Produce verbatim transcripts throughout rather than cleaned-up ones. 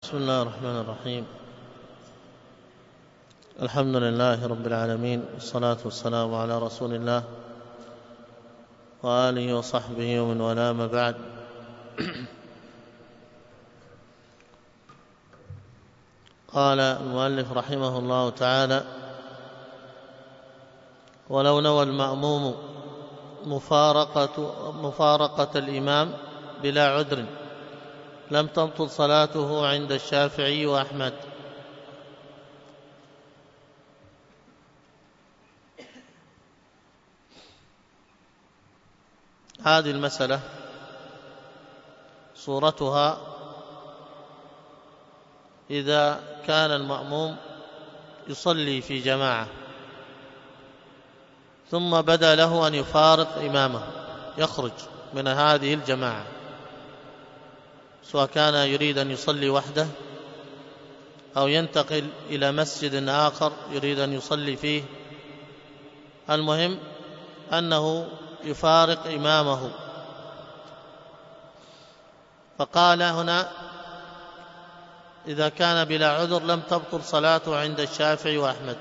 بسم الله الرحمن الرحيم. الحمد لله رب العالمين، والصلاة والسلام على رسول الله وآله وصحبه ومن والاه، ما بعد. قال المؤلف رحمه الله تعالى: ولو نوى المأموم مفارقة, مفارقة الإمام بلا عذر لم تبطل صلاته عند الشافعي وأحمد. هذه المسألة صورتها: إذا كان المأموم يصلي في جماعة ثم بدا له أن يفارق إمامه، يخرج من هذه الجماعة، سواء كان يريد أن يصلي وحده أو ينتقل إلى مسجد آخر يريد أن يصلي فيه، المهم أنه يفارق إمامه. فقال هنا: إذا كان بلا عذر لم تبطل صلاته عند الشافعي وأحمد.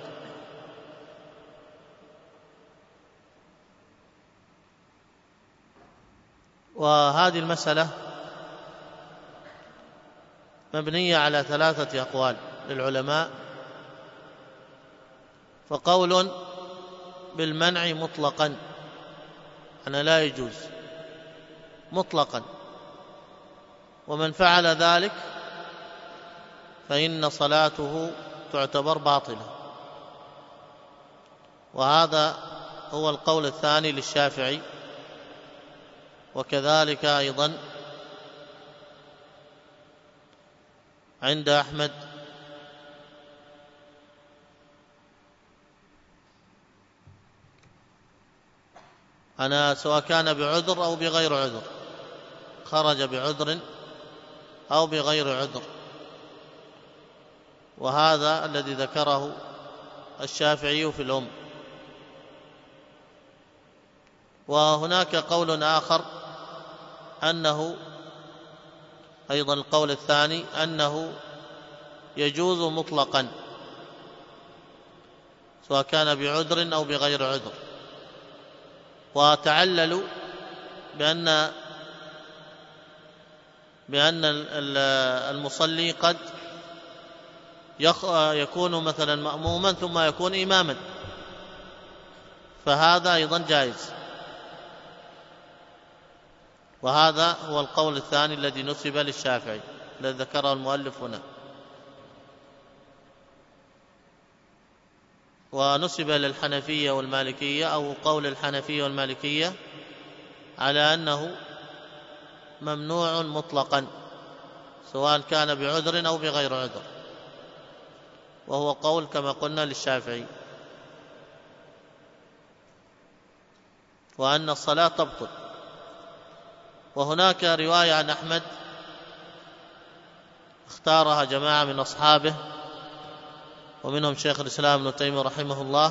وهذه المسألة مبنية على ثلاثة أقوال للعلماء. فقول بالمنع مطلقا، أنا لا يجوز مطلقا، ومن فعل ذلك فإن صلاته تعتبر باطلة، وهذا هو القول الثاني للشافعي، وكذلك أيضا عند أحمد. أنا سواء كان بعذر أو بغير عذر، خرج بعذر أو بغير عذر، وهذا الذي ذكره الشافعي في الأم. وهناك قول آخر أنه أيضا القول الثاني أنه يجوز مطلقا سواء كان بعذر أو بغير عذر، وتعللوا بأن بأن المصلي قد يكون مثلا مأموما ثم يكون إماما، فهذا أيضا جائز، وهذا هو القول الثاني الذي نسب للشافعي الذي ذكره المؤلف هنا. ونسب للحنفية والمالكية، أو قول الحنفية والمالكية، على أنه ممنوع مطلقا سواء كان بعذر أو بغير عذر، وهو قول كما قلنا للشافعي، وأن الصلاة تبطل. وهناك رواية عن أحمد اختارها جماعة من أصحابه ومنهم شيخ الإسلام ابن تيمية رحمه الله،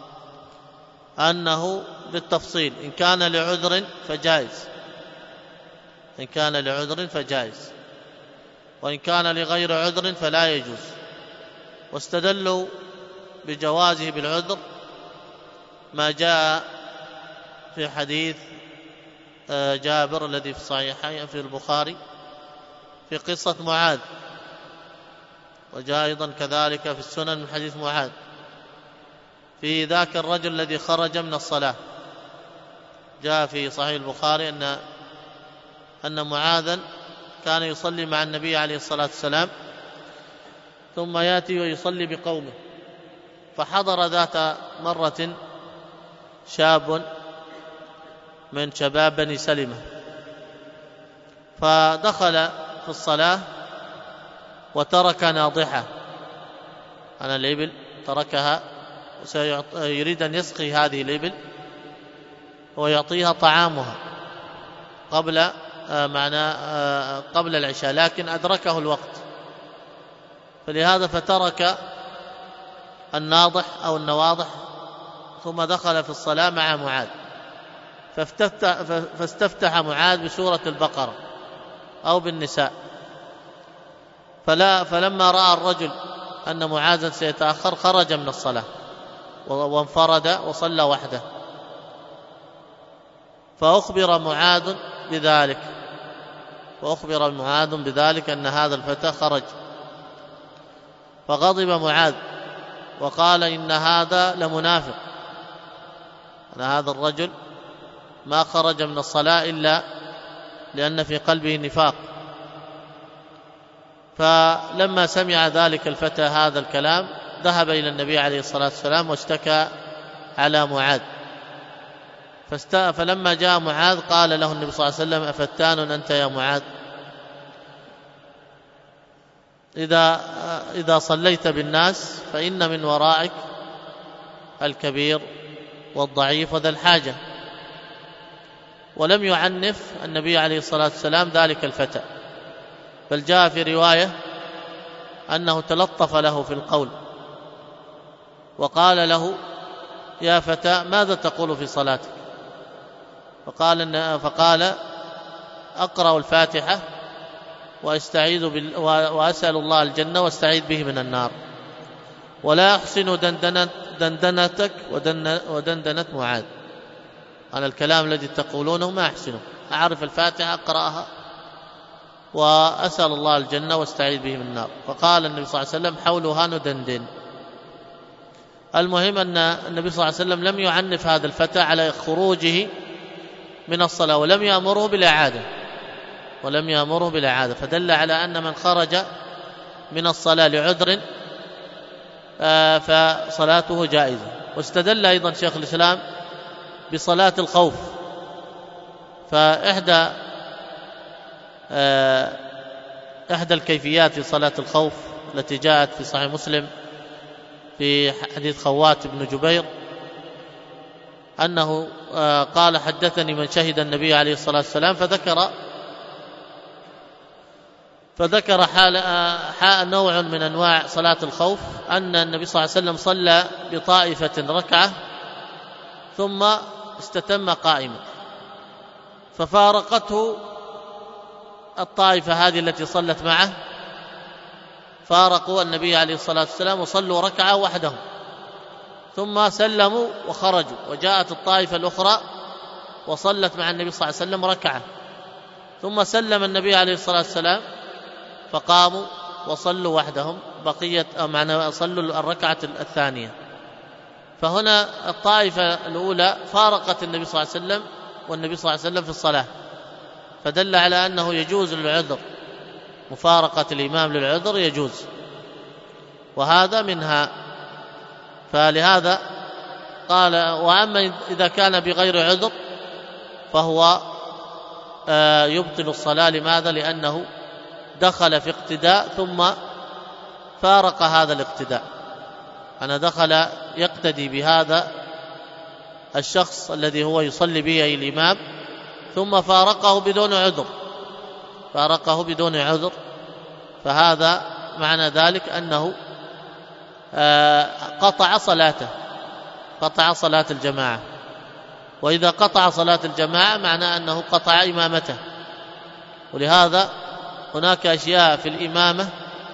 أنه بالتفصيل: إن كان لعذر فجائز، إن كان لعذر فجائز، وإن كان لغير عذر فلا يجوز. واستدلوا بجوازه بالعذر ما جاء في حديث جابر الذي في الصحيحين في البخاري في قصة معاذ، وجاء أيضا كذلك في السنن من حديث معاذ في ذاك الرجل الذي خرج من الصلاة. جاء في صحيح البخاري أن أن معاذا كان يصلي مع النبي عليه الصلاة والسلام، ثم يأتي ويصلي بقومه، فحضر ذات مرة شاب من شباب بني سلمة، فدخل في الصلاة وترك ناضحة عن الإبل، تركها ويريد أن يسقي هذه الإبل ويعطيها طعامها قبل معنى قبل العشاء، لكن أدركه الوقت، فلهذا فترك الناضح أو النواضح ثم دخل في الصلاة مع معاذ. فافتتح, فاستفتح معاذ بسورة البقرة أو بالنساء، فلا فلما رأى الرجل أن معاذا سيتأخر خرج من الصلاة وانفرد وصلى وحده، فأخبر معاذ بذلك وأخبر معاذ بذلك أن هذا الفتى خرج، فغضب معاذ وقال إن هذا لمنافق، أن هذا الرجل ما خرج من الصلاة إلا لأن في قلبه نفاق. فلما سمع ذلك الفتى هذا الكلام ذهب إلى النبي عليه الصلاة والسلام واشتكى على معاذ، فلما جاء معاذ قال له النبي صلى الله عليه وسلم: أفتان أنت يا معاذ؟ إذا إذا صليت بالناس فإن من ورائك الكبير والضعيف وذا الحاجة. ولم يعنف النبي عليه الصلاة والسلام ذلك الفتى، بل جاء في رواية أنه تلطف له في القول وقال له: يا فتى ماذا تقول في صلاتك؟ فقال, فقال أقرأ الفاتحة وأستعيذ بال... وأسأل الله الجنة واستعيذ به من النار، ولا أحسن دندنة دندنتك ودن... ودندنة معاذ. أنا الكلام الذي تقولونه ما أحسنه، أعرف الفاتحة أقرأها وأسأل الله الجنة واستعيذ به من النار. فقال النبي صلى الله عليه وسلم: حولها ندندن. المهم أن النبي صلى الله عليه وسلم لم يعنف هذا الفتى على خروجه من الصلاة، ولم يأمره بالإعادة ولم يأمره بالإعادة فدل على أن من خرج من الصلاة لعذر فصلاته جائزة. واستدل أيضا شيخ الإسلام بصلاة الخوف، فإحدى إحدى الكيفيات في صلاة الخوف التي جاءت في صحيح مسلم في حديث خوات بن جبير أنه قال: حدثني من شهد النبي عليه الصلاة والسلام، فذكر فذكر حال حال نوع من أنواع صلاة الخوف، أن النبي صلى الله عليه وسلم صلى بطائفة ركعة ثم استتم قائما، ففارقته الطائفة هذه التي صلت معه، فارقوا النبي عليه الصلاة والسلام وصلوا ركعة وحدهم، ثم سلموا وخرجوا، وجاءت الطائفة الأخرى وصلت مع النبي صلى الله عليه وسلم ركعة، ثم سلم النبي عليه الصلاة والسلام فقاموا وصلوا وحدهم بقية معنى صلوا الركعة الثانية. فهنا الطائفة الأولى فارقت النبي صلى الله عليه وسلم والنبي صلى الله عليه وسلم في الصلاة، فدل على أنه يجوز للعذر، مفارقة الإمام للعذر يجوز، وهذا منها. فلهذا قال: وأما إذا كان بغير عذر فهو يبطل الصلاة. لماذا؟ لأنه دخل في اقتداء ثم فارق هذا الاقتداء، أنا دخل يقتدي بهذا الشخص الذي هو يصلي به الإمام ثم فارقه بدون عذر فارقه بدون عذر فهذا معنى ذلك أنه قطع صلاته قطع صلاة الجماعة. وإذا قطع صلاة الجماعة معنى أنه قطع إمامته. ولهذا هناك أشياء في الإمامة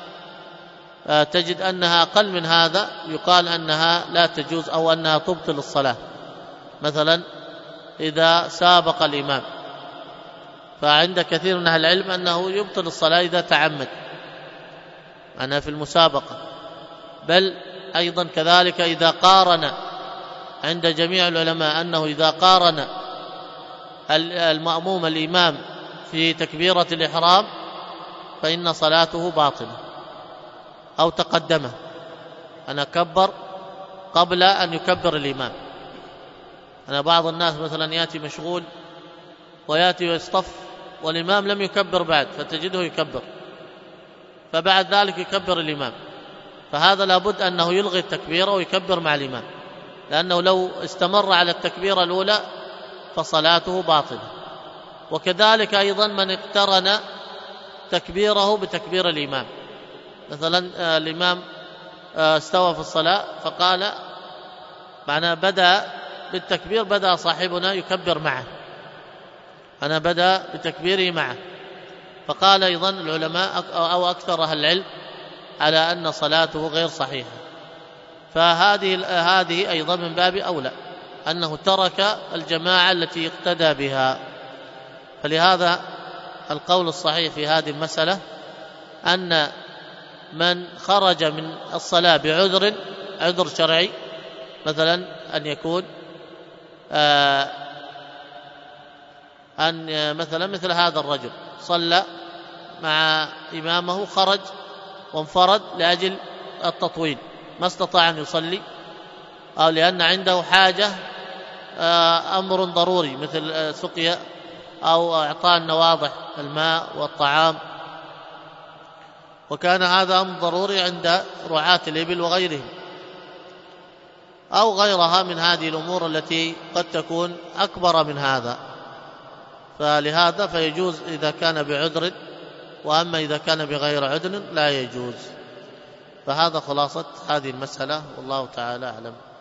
تجد أنها أقل من هذا يقال أنها لا تجوز أو أنها تبطل الصلاة. مثلا إذا سابق الإمام، فعند كثير من أهل العلم أنه يبطل الصلاة إذا تعمد، أنا في المسابقة. بل أيضا كذلك إذا قارن، عند جميع العلماء أنه إذا قارن المأموم الإمام في تكبيرة الإحرام فإن صلاته باطلة، أو تقدمه، أنا كبر قبل أن يكبر الإمام. أنا بعض الناس مثلا يأتي مشغول ويأتي ويصطف والإمام لم يكبر بعد، فتجده يكبر، فبعد ذلك يكبر الإمام، فهذا لابد أنه يلغي التكبير ويكبر مع الإمام، لأنه لو استمر على التكبيرة الأولى فصلاته باطلة. وكذلك أيضا من اقترن تكبيره بتكبير الإمام، مثلا الإمام استوى في الصلاة فقال معنى بدأ بالتكبير، بدأ صاحبنا يكبر معه، أنا بدأ بتكبيره معه، فقال أيضا العلماء أو أكثر أهل العلم على أن صلاته غير صحيحة، فهذه هذه أيضا من باب أولى أنه ترك الجماعة التي اقتدى بها. فلهذا القول الصحيح في هذه المسألة أن من خرج من الصلاة بعذر، عذر شرعي، مثلا أن يكون آه أن مثلا مثل هذا الرجل صلى مع إمامه، خرج وانفرد لأجل التطويل، ما استطاع أن يصلي، أو لأن عنده حاجة أمر ضروري مثل سقيا أو إعطاء النواضح الماء والطعام، وكان هذا أمر ضروري عند رعاة الإبل وغيرهم، أو غيرها من هذه الأمور التي قد تكون أكبر من هذا، فلهذا فيجوز إذا كان بعذر، وأما إذا كان بغير عذر لا يجوز. فهذا خلاصة هذه المسألة، والله تعالى أعلم.